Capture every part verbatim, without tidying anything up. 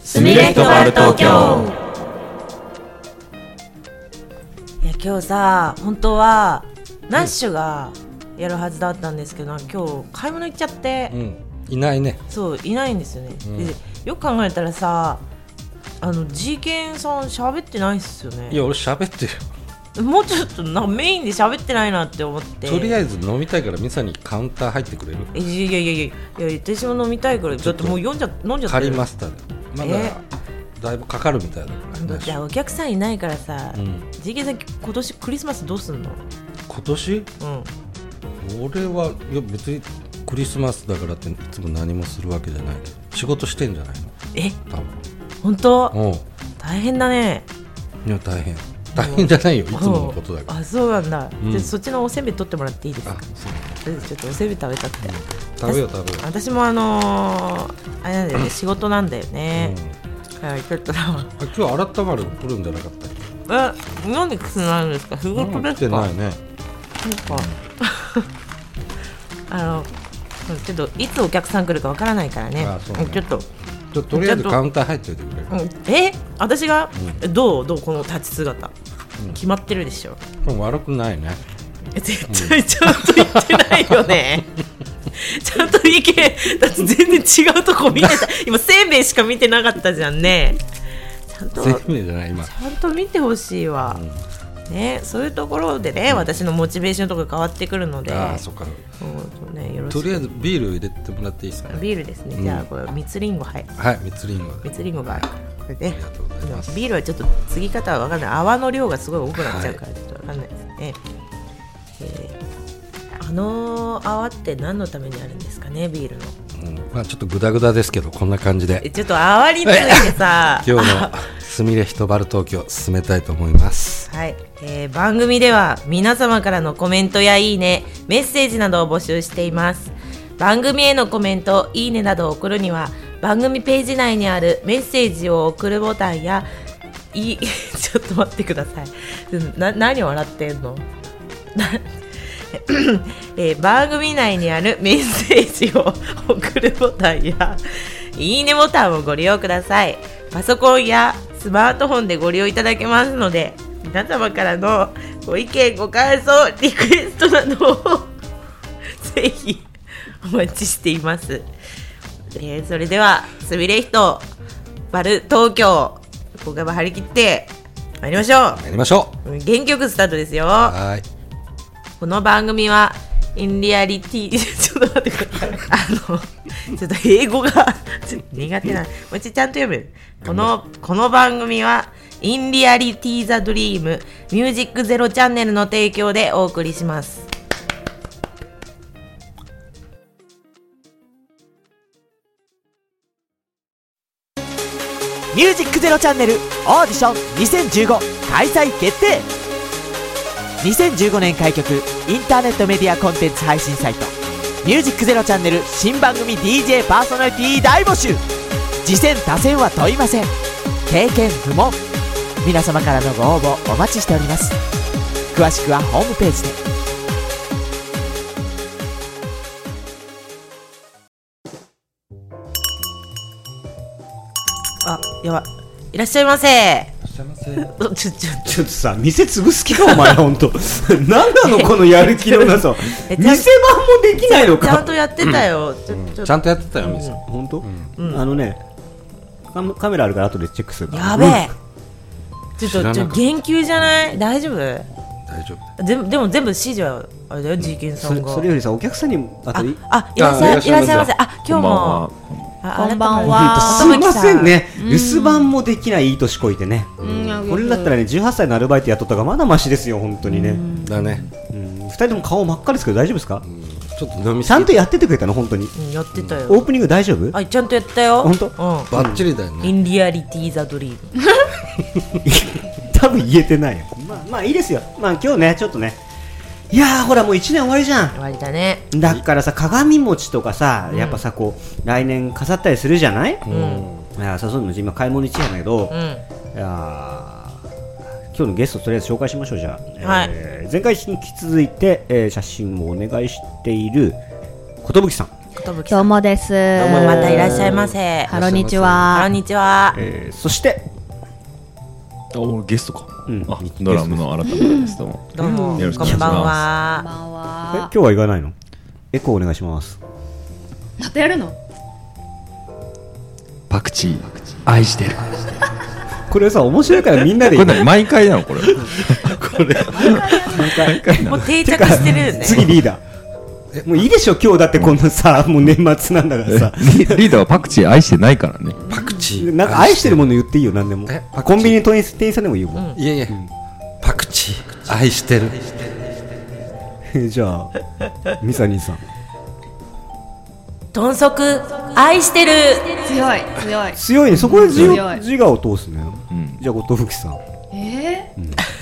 すみれとバル東京。 いや今日さ、本当はナッシュがやるはずだったんですけど、今日買い物行っちゃって、 うん、いないね。 そういないんですよね、うん、でよく考えたらさ、あの G ケンさん喋ってないっすよね。 いや俺喋ってるよ。 もうちょっとなんかメインで喋ってないなって思って、 とりあえず飲みたいからミサにカウンター入ってくれる？ いやいやいやいやいや、私も飲みたいからだってもう飲んじゃ飲んじゃってる。 借りましたね。まだだいぶかかるみたいだからね。 じゃあお客さんいないからさ、うん、ジーケー さん今年クリスマスどうすんの？ 今年？うん。俺はいや別にクリスマスだからっていつも何もするわけじゃないけど、仕事してんじゃないの？ え？多分。本当？ おう。 大変だね。 いや大変。大変じゃないよ、いつものことだから。 あ、そうなんだ、うん、じゃそっちのおせんべい取ってもらっていいですか？あ、そう。ちょっとおせんべい食べたくて、うん、 食べよう食べよう。 私もあのー、あれなんだよね、うん、仕事なんだよね、うん、はい、ちょっと今日改まる来るんじゃなかったっけ？え、なんでくすなるんですか？仕事ですか？ 来てないね。 そうかあのちょっといつお客さん来るかわからないからね。あ、そうね。ちょっとちょとりあえずカウンター入っておいてくれる？ うん、え私が、うん、どうどうこの立ち姿、うん、決まってるでしょ。 悪くないね。 絶対ちゃんと言ってないよね、うん、ちゃんと意見だって全然違うとこ見てた今せんべいしか見てなかったじゃんね。ちゃんとせんべいじゃない今ちゃんと見てほしいわ、うんね、そういうところでね、うん、私のモチベーションとか変わってくるので。 ああ、そっか。 そうね、よろしく。 とりあえずビール入れてもらっていいですかね？ ビールですね、うん、じゃあこれ蜜リンゴ、はい、 はい、蜜リンゴ蜜リンゴがあるからこれで、 ありがとうございます。 ビールはちょっと継ぎ方は分かんない、泡の量がすごい多くなっちゃうからちょっと分かんないですね、はい。えー、あの泡って何のためにあるんですかね、ビールの。 うん、まあ、ちょっとグダグダですけどこんな感じでちょっと泡についてさ今日のすみれひとバル東京進めたいと思います。 はい、えー、番組では皆様からのコメントやいいね、メッセージなどを募集しています。番組へのコメント、いいねなどを送るには番組ページ内にあるメッセージを送るボタンやいちょっと待ってください。な何笑ってんのえー、番組内にあるメッセージを送るボタンやいいねボタンをご利用ください。パソコンやスマートフォンでご利用いただけますので、皆様からのご意見ご感想リクエストなどをぜひお待ちしています、えー、それではすみれひとバル東京、今回も張り切って参りましょう。 参りましょう原曲スタートですよ。 はい。 この番組はインリアリティちょっと待ってくださいあのちょっと英語がちょっと苦手なもう一度ちゃんと読む。このこの番組はインリアリティザドリームミュージックゼロチャンネルの提供でお送りします。 ミュージックゼロチャンネルオーディションにせんじゅうご開催決定。にせんじゅうごねん開局インターネットメディアコンテンツ配信サイトミュージックゼロチャンネル新番組 ディージェー パーソナリティ大募集。次戦他戦は問いません。経験不問。皆様からのご応募お待ちしております。詳しくはホームページで。 あ、やばいらっしゃいませ。 ちょちょちょっとさ、店潰す気かお前ほんと何なのこのやる気のなさ店番もできないのか。 ちゃんとやってたよ、 うん、ち, ちゃんとやってたよ店、うん、 ほんと、うん、あのねカメラあるから後でチェックするから。 やべえ、うん、ちょっとちょ言及じゃない？大丈夫？ 大丈夫。 でもでも全部指示はあれだよ、ジーケンさんが。 そ, それよりさ、お客さんにあとああいらっしゃいいらっしゃいませ。あ、今日もこんばんは。 すいませんね、留守番もできないいい年こいてね。これだったらね、じゅうはっさいのアルバイトやっとったがまだマシですよ本当にね。 だね。 ふたりとも顔真っ赤ですけど大丈夫ですか？ ちょっと飲みちゃんとやっててくれたの本当に。 やってたよ。 オープニング大丈夫？ あ、ちゃんとやったよ本当。 バッチリだよね。 インリアリティザドリーム多分言えてないよ。まあまあいいですよ。まあ今日ねちょっとね、いやーほらもういちねん終わりじゃん。 終わりだね。 だからさ、鏡餅とかさ、やっぱさこう来年飾ったりするじゃない？うん。いやそうそうの今買い物に行っちゃうんだけど、うん、いや今日のゲストとりあえず紹介しましょう。じゃあ、はい、えー、前回に引き続いて、えー、写真をお願いしている寿さん。 寿さんどうもです。 どうもまたいらっしゃいませ。 ハロニチこんは。 にちは。 えー、そしてあ、俺ゲストか、 うんあドラムの新たですどうもどうもよろしくお願いしますこんばんこんは。 ばんえは今。日は言わないの？エコーお願いします。 またやるの？ パクチー愛してる。 これさ面白いからみんなでこれ何毎回なのこれこれ毎回なのもう定着してるよね。 次リーダーもういいでしょ今日だってこんなさもう年末なんだからさリリーダーはパクチー愛してないからね。 パクチーなんか愛してるもの言っていいよ何でもえパクチーコンビニの店員店員さんでもいいよ、もいやいや、パクチー愛してる。 うじゃあミサニーさん豚足愛してる。 強い強い。 強いねそこで自強い我自我を通すね、 うんじゃあ後藤吹さんえ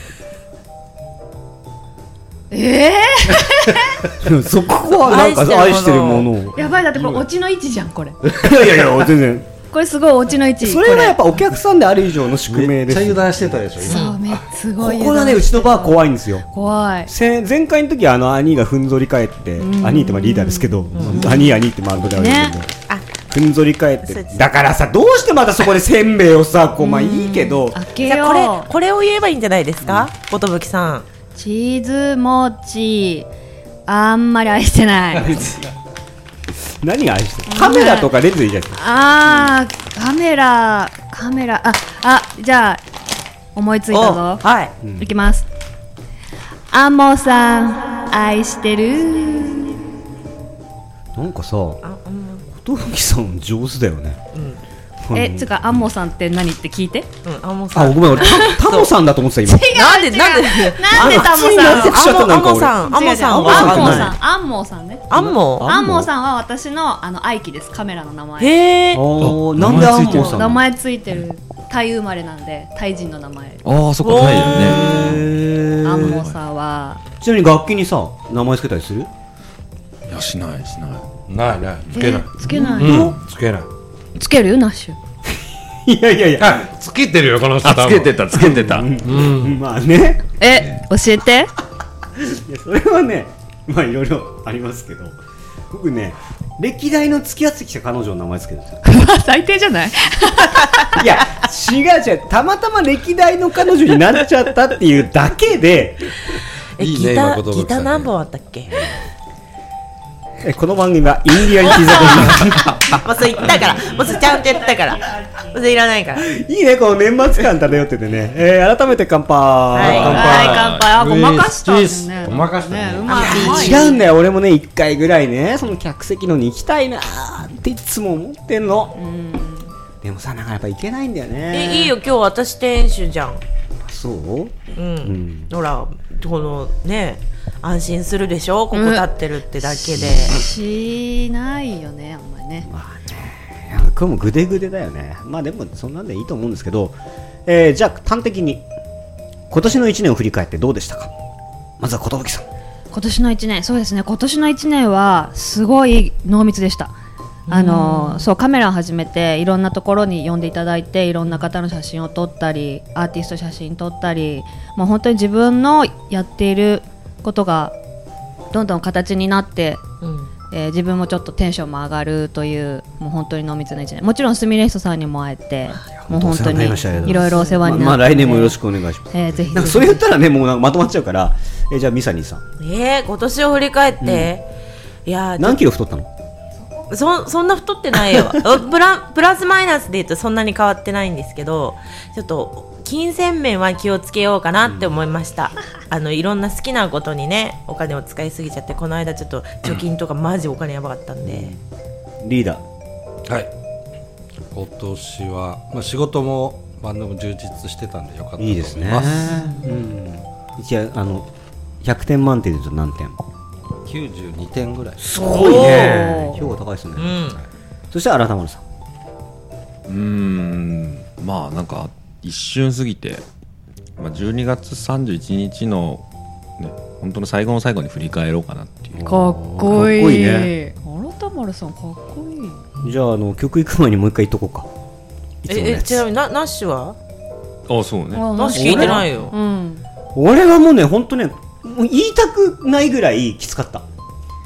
ーえそこはなんか愛してるものをー、やばい、だってこれオチの位置じゃんこれ。 いやいやいや全然これすごいオチの位置。 それはやっぱお客さんである以上の宿命です。 めっちゃ油断してたでしょこれそうめっすごい。 ここがねうちのバー怖いんですよ。 怖い。 せ前回の時はあの兄がふんぞり返って兄ってまあリーダーですけど兄兄ってマウントであるんだけど、 ねふんぞり返ってそうですだからさどうしてまたそこでせんべいをさこうまあいいけど開けじゃあこれよう。 これを言えばいいんじゃないですか、寿さん。 チーズ餅あんまり愛してない。 何が愛してるカメラとかレンズいいじゃないですか。 あーカメラカメラああじゃあ思いついたぞ。 おはい。 いきます。アンモさん愛してる。 なんかさあうん後藤さん上手だよね。 えつうかアンモさんって何って聞いて。 うんあもうさん。 あごめん俺タタモさんだと思ってた今。 なんでなんでなんでタモ普通になってさん。 きちゃったなんか俺アモさんアモさんアンモはさんアンモさんね。 アンモ。 アンモさんは私のあの愛機です。カメラの名前。 へえ。 おーなんでアンモさん名前ついてる。タイ生まれなんでタイ人の名前。 ああそっかないよね。 へーアンモさんはちなみに楽器にさ名前つけたりする？ いやしないしない。 ないないつけない、 えつけない。 うんつけない。 つけるナッシュ。 いやいやいやあつけてるよこの人。 あつけてたつけてた。 まあねえ教えて。 いやそれはねまあいろいろありますけど僕ね歴代の付き合ってきた彼女の名前つけるんですよ。 最低じゃない。 いや違う違うたまたま歴代の彼女になっちゃったっていうだけでえいいねギター今寿さんギター何本あったっけ？ えこの番組はインディアンティーザもうそれ言ったからもうそれちゃんと言ったからもうそれいらないから。 いいねこの年末感漂っててね、えー、改めて乾杯、 はい乾杯はい乾杯。あごまかしたんですね。 ごまかしたねねうまいうまい。 違うんだよ俺もねいっかいぐらいねその客席のに行きたいなーっていつも思ってんの。でもさなんかやっぱ行けないんだよね。 えいいよ今日私店主じゃん。 そううん。 うんほらこのね安心するでしょここ立ってるってだけで。 しないよねあんまりね。 まあねなんか今日もグデグデだよね。まあでもそんなんでいいと思うんですけど、えー、じゃあ端的に今年のいちねんを振り返ってどうでしたか。まずは寿さん。 今年のいちねんそうですね今年のいちねんはすごい濃密でした。あのそうカメラを始めていろんなところに呼んでいただいていろんな方の写真を撮ったりアーティスト写真撮ったりもう本当に自分のやっていることがどんどん形になって、 うんえー自分もちょっとテンションも上がるというもう本当に濃密な一年。もちろんスミレストさんにも会えてもう本当にいろいろお世話になって、 まあ、まあ来年もよろしくお願いします。 えーぜひなんかそれ言ったらねもうなんかまとまっちゃうから、えー、じゃあミサニーさんえー、今年を振り返って、いやー何キロ太ったの？ そ, そんな太ってないよプラプラスマイナスで言うとそんなに変わってないんですけどちょっと金銭面は気をつけようかなって思いました、うん、あのいろんな好きなことにねお金を使いすぎちゃってこの間ちょっと貯金とかマジお金やばかったんで、 リーダーはい今年は、まあ、仕事もバンドも充実してたんでよかったと思います。 いいですね。うん。一応あのひゃくてん満点で言うと何点？ きゅうじゅうにてんぐらい。 すごいね。評価高いですね。 うんそして新田丸さん。 うーんまあなんか一瞬過ぎて、まあ、じゅうにがつさんじゅういちにちのね本当の最後の最後に振り返ろうかなっていう。 かっこいい。 かっこいいね。 新田丸さんかっこいい。 じゃああの曲行く前にもう一回言っとこうか。いつものやつええちなみになナッシュはあそうね。 あナッシュ聞いてないよ。 うん。 俺はもうね本当ねもう言いたくないぐらいきつかった。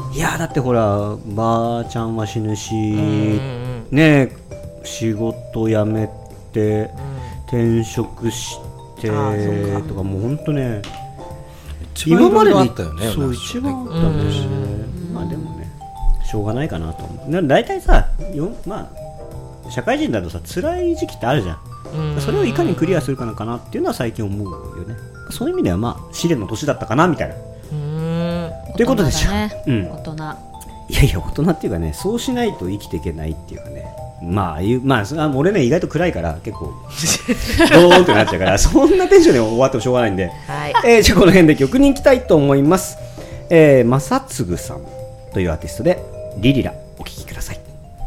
いやだってほらばあちゃんは死ぬし、ね仕事辞めて、転職してとかもうほんとね今までにそう一番あったんですね。まあでもねしょうがないかなと思う。だいたいさよまあ社会人だとさ辛い時期ってあるじゃん。それをいかにクリアするかなかなっていうのは最近思うよね。そういう意味ではまあ試練の年だったかなみたいな。うーんということでしょ、ねうん、大人いやいや大人っていうかねそうしないと生きていけないっていうかねまあいうまあ俺ね意外と暗いから結構ドーンってなっちゃうからそんなテンションで終わってもしょうがないんで、はいえー、じゃあこの辺で曲に行きたいと思います。えー、正嗣さんというアーティストでリリラお聴きください。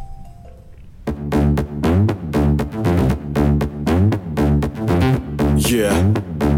Yeah.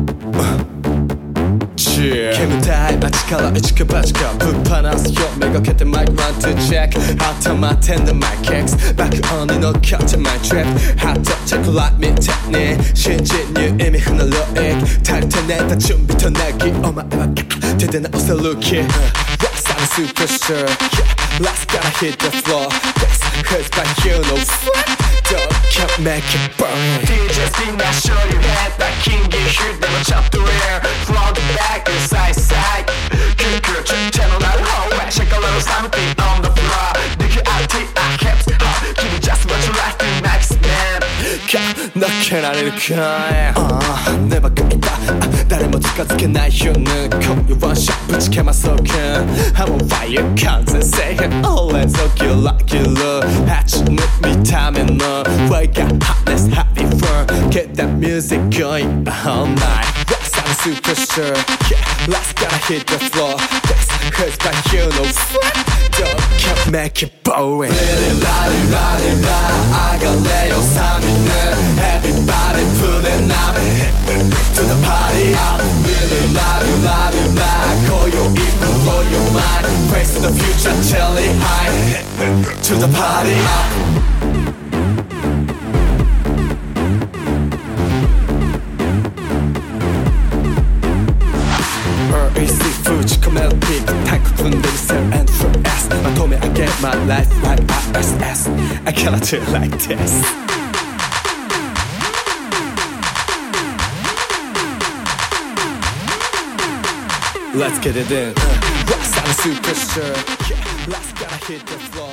煙たい街から一か八かぶっ放すよめがけてマイクワンツーチェック頭ってんだマイケックスバックオンに乗っかってマイトリップハットチェックライトみたいに新人に意味不能ロイク足りてねえた準備となぎお前は手で直せる気 Rockstar superstar Last gotta hit the floor This hurts but you know Don't can't make it burnディージェー spin that show you head that king get hit them a chop to air From the back and side side Good good channel that hallway Shake a little something on the floor Dig it out till I kept up Give me just what you like to max man 泣けられるかい、uh, ネバがいた誰も近づけないよね今夜ワンショットぶちけまそうか I'm on fire 完全制限 Always so kill like killer 蜂の見た目の Wake up hotness happy fun Get that music going all night Rockstar superstar Yeah let's gotta hit the floor This hurts but you know Don't can't make it boring Really la di la di la I got little something Everybody put it up To the party up Really la di la di la Call your ego for your mind Face to the future till it high To the party up Easy food, 込めるピークタイク組んでる Cell and for S まとめ上げ My life likeアールエスエス I cannot do it like this Let's get it in Rockstar superstar Yeah, let's gotta hit the floor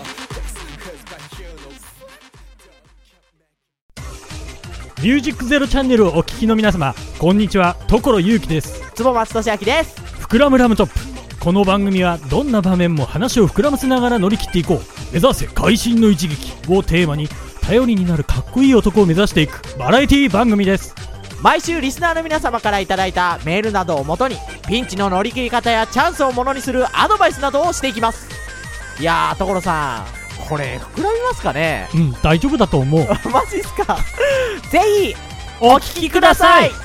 ミュージックゼロチャンネルをお聞きの皆様こんにちは所ゆうきです。 坪松俊明です。 膨らむラムトップ。この番組はどんな場面も話を膨らませながら乗り切っていこう目指せ会心の一撃をテーマに頼りになるかっこいい男を目指していくバラエティ番組です。 毎週リスナーの皆様からいただいたメールなどをもとにピンチの乗り切り方やチャンスをものにするアドバイスなどをしていきます。いやー所さんこれ膨らみますかね。 うん大丈夫だと思うマジっすかぜひお聞きください。い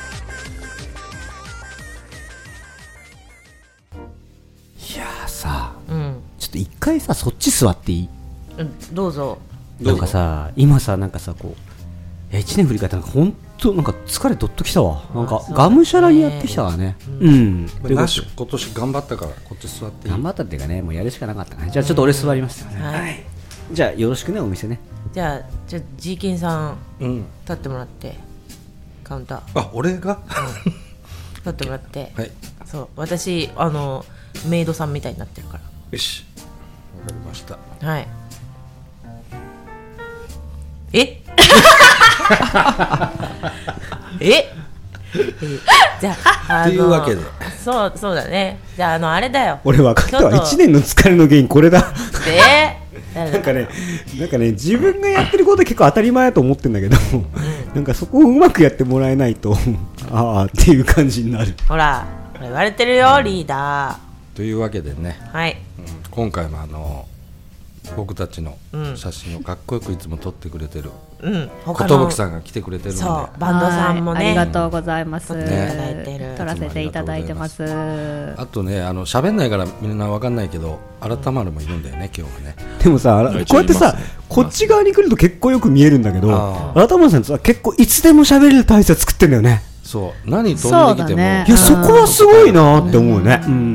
やーさ、 うん、 ちょっと一回さそっち座っていい？ うん、どうぞ。 なんかさ今さなんかさこういちねん振り返ったらほんとなんか疲れどっときたわ。なんかがむしゃらにやってきたわね。うん、 うん、なし今年頑張ったからこっち座っていい？ 頑張ったっていうかねもうやるしかなかったね。じゃあちょっと俺座りますよね、はい、じゃあよろしくねお店ね。 じゃあじゃあジーケンさん、 うん、 立ってもらってカウンターあ俺が、 うん、立ってもらってはいそう私あのメイドさんみたいになってるからよしわかりました。 はいええじゃあというわけでそうそうだね。じゃああのあれだよ俺分かったわ。いちねんの疲れの原因これだでなんかねなんかね自分がやってることは結構当たり前だと思ってんだけど、うん、なんかそこをうまくやってもらえないとああっていう感じになる。 ほら言われてるよリーダーというわけでね、 はいうん、今回もあの僕たちの写真をかっこよくいつも撮ってくれてる、うん、寿さんが来てくれてるので、 そうバンドさんもねありがとうございます、 ね、 撮らせていただいてます。 あとねあの喋んないからみんなわかんないけど改まるもいるんだよね今日はね。 でもさこうやってさこっち側に来ると結構よく見えるんだけど改まるさんってさ結構いつでも喋れる体勢作ってんだよね。 そう何飛んできても、 ね、 いやそこはすごいなって思うね、うんうん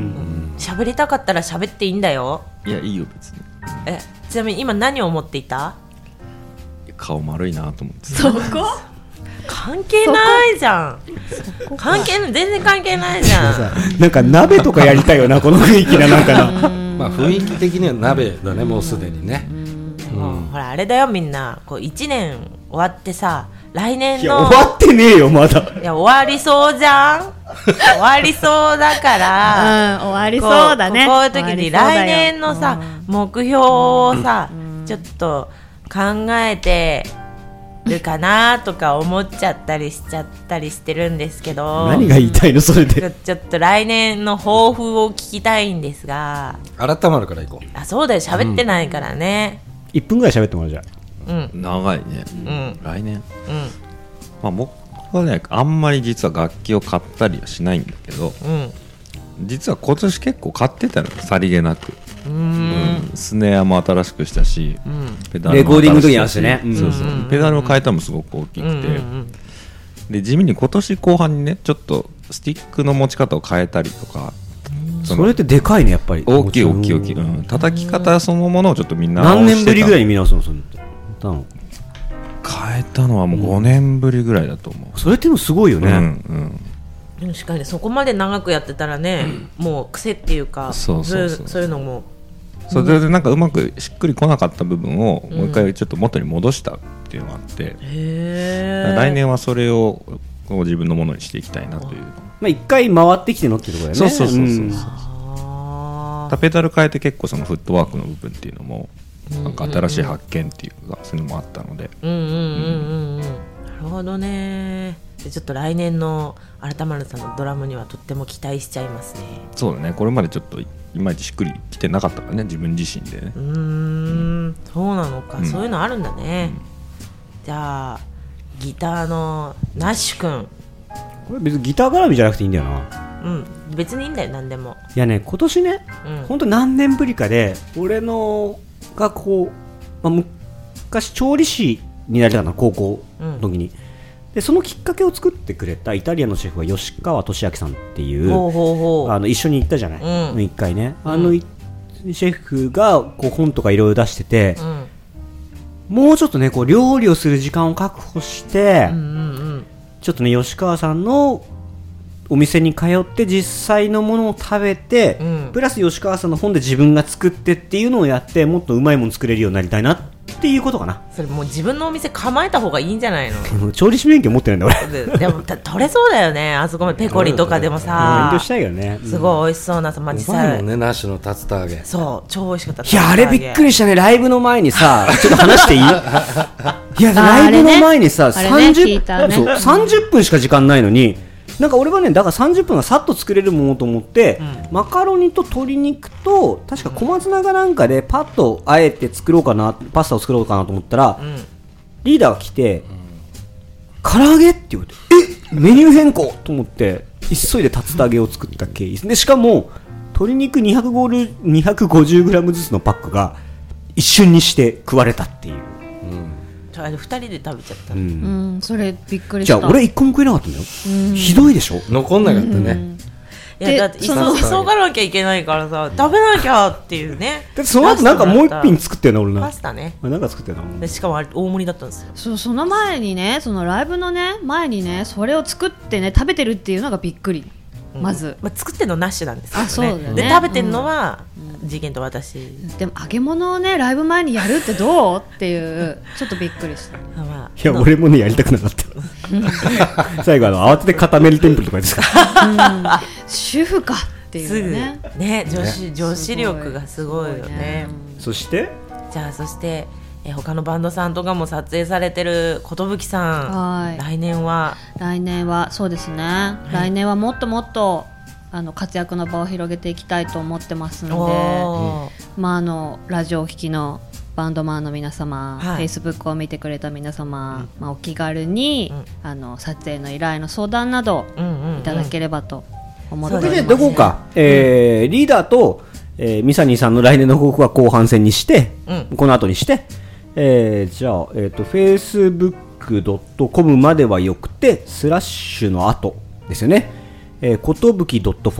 喋りたかったら喋っていいんだよ。 いやいいよ別に。 えちなみに今何を思っていた？ 顔丸いなと思って。 そこ関係ないじゃん。関係ない全然関係ないじゃん。 なんか鍋とかやりたいよなこの雰囲気ななんかな。 まあ雰囲気的には鍋だねもうすでにね。 もうほらあれだよみんなこういちねん終わってさ来年のいや終わってねえよまだ。 いや終わりそうじゃん。終わりそうだかうんら、 終わりそうだね。 こうこういう時に来年のさ、目標をさ、ちょっと考えてるかなとか思っちゃったりしちゃったりしてるんですけど、 何が言いたいのそれちょで。 ちょっと来年の抱負を聞きたいんですが。 改まるから行こう。 あそうだよ喋ってないからね。 いっぷんぐらい喋ってもらうじゃん。 うん長いね。 うん来年。 うんまあ僕はねあんまり実は楽器を買ったりはしないんだけど、 うん実は今年結構買ってたのさりげなく。 うーんうんスネアも新しくしたし、 うんペダルもレコーディングの時に合わ新しくしたしせてね。 そうそううんペダルを変えたのもすごく大きくて、 うんうんで地味に今年後半にねちょっとスティックの持ち方を変えたりとか、そのそれってでかいねやっぱり。 大きい大きい大きい、うん、叩き方そのものをちょっとみんな何年ぶりぐらいいに見直すのそれって。たの変えたのはもうごねんぶりぐらいだと思う、 それってのすごいようんね。 うん確かにそこまで長くやってたらね、もう癖っていうかそうそうそうそういうそういうのもそれでなんかうまくしっくりこなかった部分をもう一回ちょっと元に戻したっていうのがあって、 へえ来年はそれをこう自分のものにしていきたいなという、 まあ一回回ってきてのっていうところだよね。 そうそうそうそうそう、 んあペダル変えて結構そのフットワークの部分っていうのもなんか新しい発見っていうかそういうのもあったので、 ーうんうんうんうんうんなるほどね。でちょっと来年の改まるさんのドラムにはとっても期待しちゃいますね。 そうだねこれまでちょっといまいちしっくりきてなかったからね自分自身でねうーんそうなのか、 うんそういうのあるんだね、じゃあギターのナッシュくん、 これ別にギター絡みじゃなくていいんだよな。 うん別にいいんだよ何でも。 いやね今年ね、 うんほんと何年ぶりかで俺のがこう、まあ、昔調理師になりたかったの高校の時に、でそのきっかけを作ってくれたイタリアンのシェフは吉川俊明さんっていうほうほうほうあの一緒に行ったじゃない、 うん一回ねあの、いシェフがこう本とかいろいろ出してて、 うんもうちょっとねこう料理をする時間を確保して、 うんうんちょっとね吉川さんのお店に通って実際のものを食べて、 うんプラス吉川さんの本で自分が作ってっていうのをやってもっとうまいもの作れるようになりたいなっていうことかな。 それもう自分のお店構えた方がいいんじゃないの調理師免許持ってないんだ俺。 ででもた取れそうだよねあそこまでペコリとかでもさ勉強したいよね。 すごい美味しそうなさ、まあ、 う実際まいもんねナッシュの竜田揚げ。 そう超美味しかった。 いやあれびっくりしたね。ライブの前にさちょっと話していいいやあライブの前にさ、 あれね 30 聞いたねそうさんじゅっぷんしか時間ないのになんか俺はねだからさんじゅっぷんがさっと作れるものと思って、マカロニと鶏肉と確か小松菜かなんかでパッとあえて作ろうかなパスタを作ろうかなと思ったら、 うんリーダーが来て、唐揚げって言われてえメニュー変更と思って急いで竜田揚げを作った経緯でしかも鶏肉にひゃくごじゅうグラム ずつのパックが一瞬にして食われたっていう、 ちょあれふたりで食べちゃった、 うんうんそれびっくりした。 じゃあ俺一個も食えなかったんだよ、ひどいでしょ。 残んなかったね。 でいやだって急その急がなきゃいけないからさ食べなきゃっていうね。 でその後なんかもう一品作ってんな俺な。 パスタね。 なんか作ってんな。 でしかもあれ大盛りだったんですよ。 そうその前にねそのライブのね前にねそれを作ってね食べてるっていうのがびっくり、まずまあ、作ってるのナッシュなんですけどね。 あそうだよねで食べてるのは、次元と私。 でも揚げ物をねライブ前にやるってどうっていうちょっとびっくりしたあまあいや俺もねやりたくなかった最後あの慌てて固めるテンプルとかですか主婦かっていすぐうねね女子女子力がすごいよね。 そしてじゃあそしてえ他のバンドさんとかも撮影されてる寿さん、 はい来年は来年はそうですね、来年はもっともっとあの活躍の場を広げていきたいと思ってますので、 おーまあ、あのラジオを聴きのバンドマンの皆様、 はい Facebook を見てくれた皆様、まあ、お気軽に、 うんあの撮影の依頼の相談などうんうんうんいただければと思っておそうります、 それでどこか、えーリーダーと、えーミサニーさんの来年の報告は後半戦にして、 うんこの後にして、えーじゃあ、えー、と フェイスブックドットコム まではよくてスラッシュの後ですよね、えー、ことぶき .フォト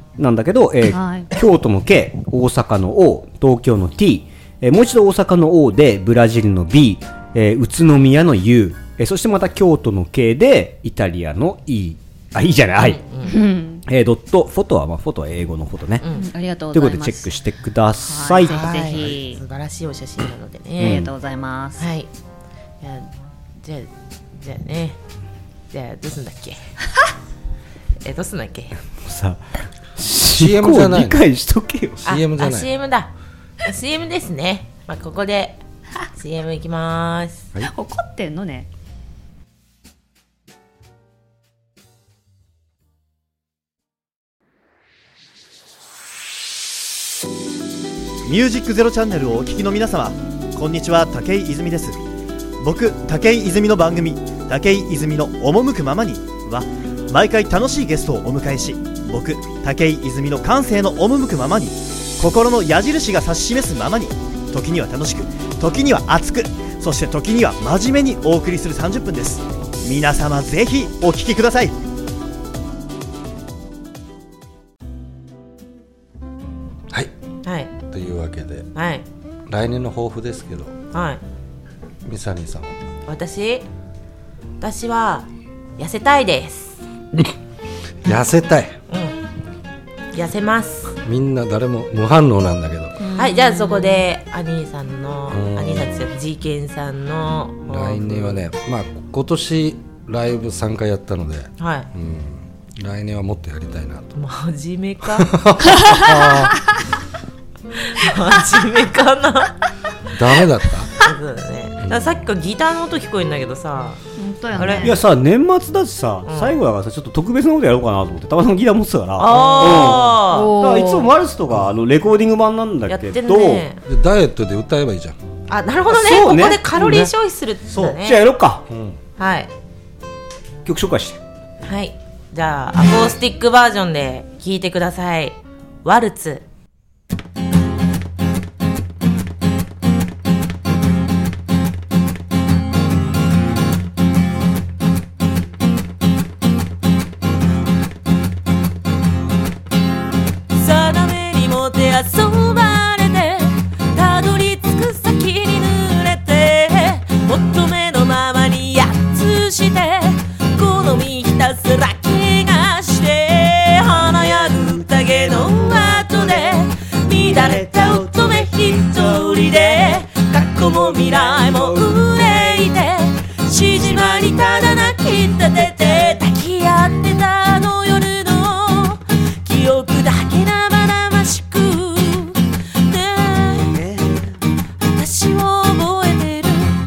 なんだけど、えーはい、 京都の K、大阪の O、東京の T、えー、もう一度大阪の O でブラジルの B、えー、宇都宮の U、えー、そしてまた京都の K でイタリアの E、あ、いいじゃない、うんうん、えー、ドットフォトは、まあ、フォトは英語のフォトね、 うん、ありがとうというございます。 ことでチェックしてください。 はい、ぜひぜひ、 素晴らしいお写真なのでね、 うん、ありがとうございます。 はい、いやじゃあじゃあね、じゃあどうすんだっけえどうすんだっけさシーエム じゃないの、 理解しとけよ。 シーエム じゃない、 あ シーエム だ シーエム ですね、まあ、ここで シーエム いきます、 はい、怒ってんのね。 ミュージックゼロチャンネルをお聞きの皆様、こんにちは、武井泉です。僕、武井泉の番組、武井泉の赴くままには、毎回楽しいゲストをお迎えし、僕、武井泉の感性の赴くままに、心の矢印が指し示すままに、時には楽しく、時には熱く、そして時には真面目にお送りするさんじゅっぷんです。皆様ぜひお聞きください。 はい、 はい、 というわけで、 はい、 来年の抱負ですけど、 はい、 ミサニーさんは。 私私は痩せたいです痩せたい、 うん、痩せます。 みんな誰も無反応なんだけど、 はい、じゃあそこでアニーさんのアニーさんですよ、ジーケンさんの来年はね、まあ今年ライブさんかいやったので、 はい、 うん、来年はもっとやりたいなと。 真面目か真面目かなダメだったそうだね、だからさっきからギターの音聞こえるんだけどさ、 本当やね、 あれいやさ、年末だしさ、 うん、 最後だからさ、ちょっと特別なことやろうかなと思ってたまたまギター持ってたから、 あ、 うん、だからいつもワルツとかあのレコーディング版なんだけど、 やってんね、 でダイエットで歌えばいいじゃん。 あ、なるほど ね, ねここでカロリー消費するんだね。 そうじゃあやろうか、うん、 はい、 曲紹介して。 はい、じゃあアコースティックバージョンで聴いてください。ワルツ。定めにもてあそばれて、たどり着く先に濡れて、求めのままにやつして好みひたすら気がして、華やぐ宴の後で乱れた乙女一人で、過去も未来も憂いて、縮まりただ泣き立てて、抱き合ってたあの夜の記憶だけ生々しくね、私を覚えてる。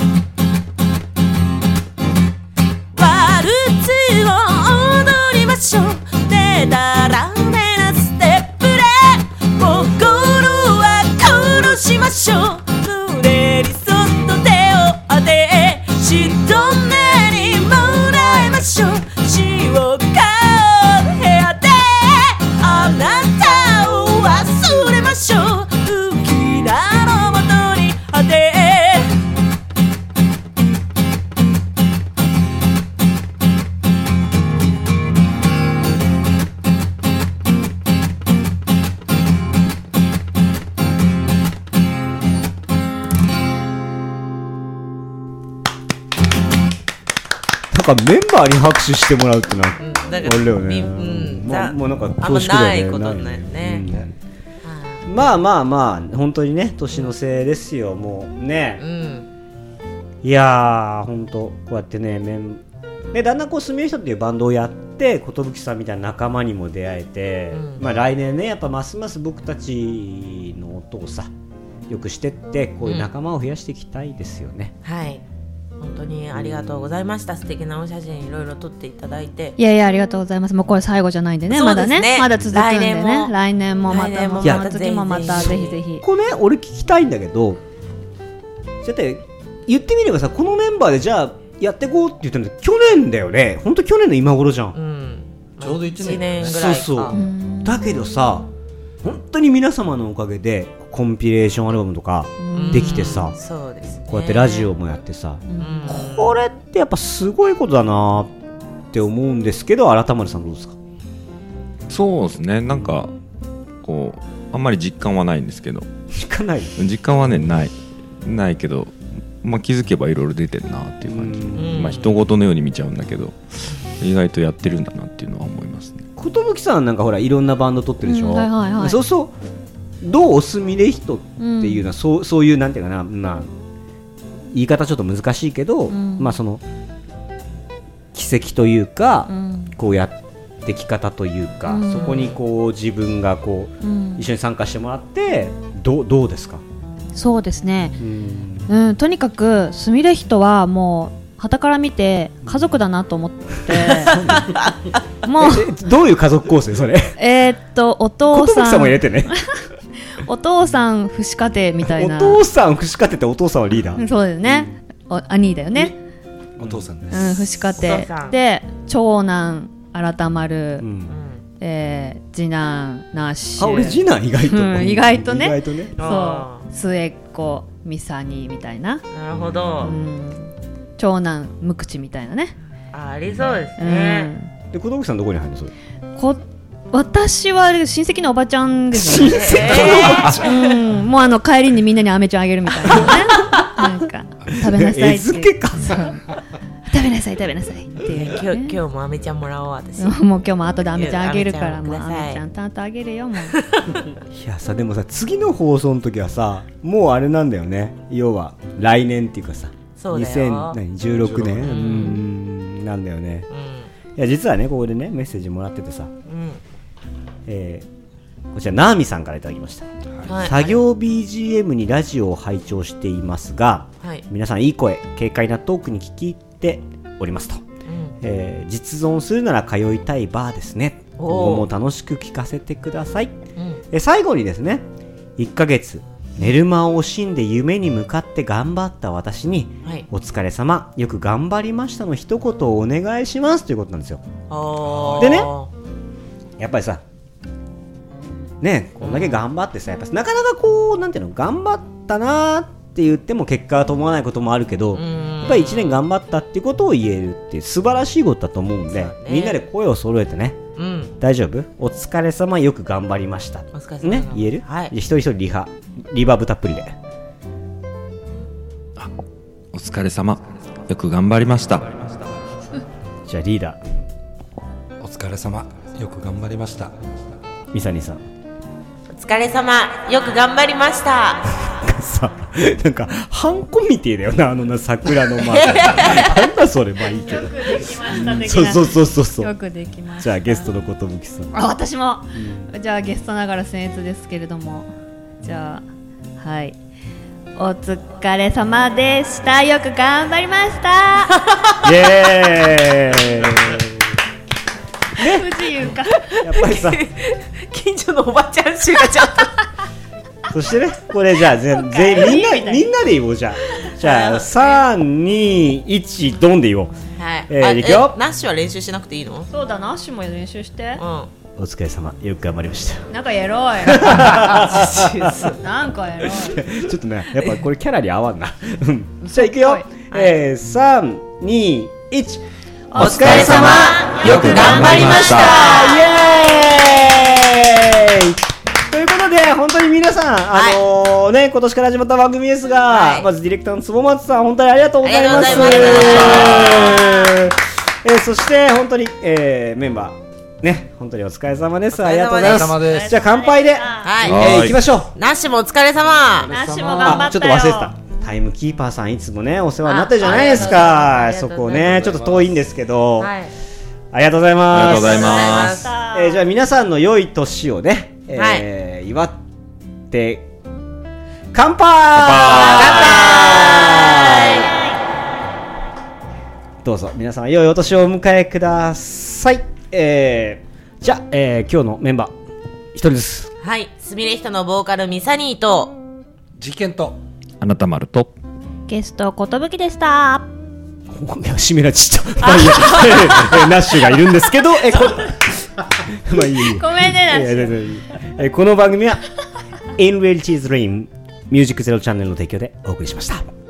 ワルツを踊りましょう、でたらめなステップで心は殺しましょう。濡れにそっと手を当て、しとめにもらいましょう。潮が部屋であなたを忘れましょう。浮田のもとに果て、 なんかメンバーに拍手してもらうってのは、 うん、だあれよね、 うん、 まあ、もうなんかあんま恐縮だないことよね。 ないよね、 うん、まあまあまあ本当にね、年のせいですよ、もうね、 うん、 いやー本当こうやってね、メンでだんだんこう住みよい人っていうバンドをやって、寿さんみたいな仲間にも出会えて、うん、まあ来年ね、やっぱますます僕たちの音をさよくしてって、こういう仲間を増やしていきたいですよね、 うん、はい、本当にありがとうございました。素敵なお写真いろいろ撮っていただいて、 いやいや、ありがとうございます。もうこれ最後じゃないんでね、 そうまだですね、 ね、まだ続くんでね、 来年も来年もまた、 来年もまたまた次もまたぜひぜひぜひぜひ。 これね、俺聞きたいんだけど、だって言ってみればさ、このメンバーでじゃあやっていこうって言ったの去年だよね。本当去年の今頃じゃん、うん、 ちょうどいちねん、 ねんぐらいか。 そうそう、だけどさ、本当に皆様のおかげでコンピレーションアルバムとかできてさ、 そうですね、 こうやってラジオもやってさ、 うん、 これってやっぱすごいことだなって思うんですけど、改まるさんどうですか？ そうですね、なんかこうあんまり実感はないんですけど。 実感ない実感はねないないけど、まあ、気づけばいろいろ出てるなっていう感じ、まあ人事のように見ちゃうんだけど意外とやってるんだなっていうのは思いますね。 寿さんなんかほらいろんなバンド撮ってるでしょ、 うんはいはいはい、 そうそうどうおすみれ人っていうのは、うん、そうそういうなんていうかな、まあ、言い方ちょっと難しいけど、うん、まあその奇跡というか、うん、こうやってき方というか、うん、そこにこう自分がこう、うん、一緒に参加してもらってどう、どうですか？ そうですね、うんうん、とにかくすみれ人はもう傍から見て家族だなと思ってもうどういう家族構成それ？ えー、っとお父さんさんも入れてねお父さん父子家庭みたいな。 お父さん父子家庭ってお父さんはリーダー？ そうだよね、うん、お兄だよね、 お父さんです、 うん、父子家庭で長男改まる、うんえー、次男ナッシュ。 あ、俺次男意外と、 うん、意外とね、 意外とねそう末っ子ミサニみたいな。 なるほど、うん、 長男無口みたいなね。 あ, ありそうですね、 うん、で小道具さんどこに入るのそれ？ こ私は親戚のおばちゃんですよね。親戚のおばちゃん、うん、もうあの帰りにみんなにアメちゃんあげるみたいなねなんか食べなさいって絵付けか食べなさい食べなさいっていう、ね、 今, 日今日もアメちゃんもらおう私。 もう今日も後でアメちゃんあげるからもうアメちゃんたんとあげるよもういやさでもさ次の放送の時はさもうあれなんだよね、要は来年っていうかさそうだよにせんじゅうろくねん、うん、うんなんだよね、うん、いや実はねここでねメッセージもらっててさ、うんえー、こちらナーミさんからいただきました、はい、作業 ビージーエム にラジオを拝聴していますが、はい、皆さんいい声軽快なトークに聞き入っておりますと、うんえー、実存するなら通いたいバーですね。今後も楽しく聞かせてください、うんえー、最後にですねいっかげつ寝る間を惜しんで夢に向かって頑張った私に、はい、お疲れ様よく頑張りましたの一言をお願いしますということなんですよ。でねやっぱりさねこんだけ頑張ってさやっぱなかなかこうなんていうの頑張ったなーって言っても結果が伴わないこともあるけどやっぱりいちねん頑張ったっていうことを言えるっていう素晴らしいことだと思うんで、ね、みんなで声を揃えてね、うん、大丈夫お疲れ様よく頑張りましたお疲れ様ね言える、はい、一人一人リハリバーブたっぷりであお疲れ様よく頑張りましたじゃあリーダーお疲れ様よく頑張りましたミサニさんお疲れ様よく頑張りましたさなんかハンコミティだよなあのな桜のマークなんだそれまあいいけどよくできました的なそうそうそうそうそうよくできました。 じゃあゲストのことぶきさんあ私も、うん、じゃあゲストながら僭越ですけれどもじゃあはいお疲れ様でしたよく頑張りましたイエーイね、不自由かやっぱりさ近所のおばちゃん集がちょっとそしてねこれじゃあ全員みんなみんなで言おうじゃあじゃあさんにいちドンで言おうはい、 えー、いくよナッシュは練習しなくていいの？ そうだナッシュも練習して、うん、 お疲れ様よく頑張りましたなんかエロいなんかエロいちょっとねやっぱこれキャラに合わんなじゃあいくよ、はい、えー、さんにいちお疲れ様よく頑張りましたイエーイということで本当に皆さん、はい、あのー、ね今年から始まった番組ですが、はい、まずディレクターの坪松さん本当にありがとうございます。えー、そして本当に、えー、メンバーね本当にお疲れ様です。ありがとうございます。じゃあ乾杯で、はいえー、行きましょう。 ナッシュもお疲れ様。 ナッシュも頑張ったよ。 ちょっと忘れてた。タイムキーパーさんいつもねお世話になってるじゃないですか。そこねちょっと遠いんですけど、はい、ありがとうございます。 ありがとうございます。 えー、じゃあ皆さんの良い年をね、えーはい、祝って乾杯。乾杯。どうぞ皆さん良いお年をお迎えください。えー、じゃあ、えー、今日のメンバー一人です。 はいすみれひとのボーカルミサニーと事件とあなたまるとゲストことぶきでした。 締めらちっとナッシュがいるんですけどえこまあいいごめんねナッシュえこの番組は In Reality's Dream ミュージックゼロチャンネルの提供でお送りしました。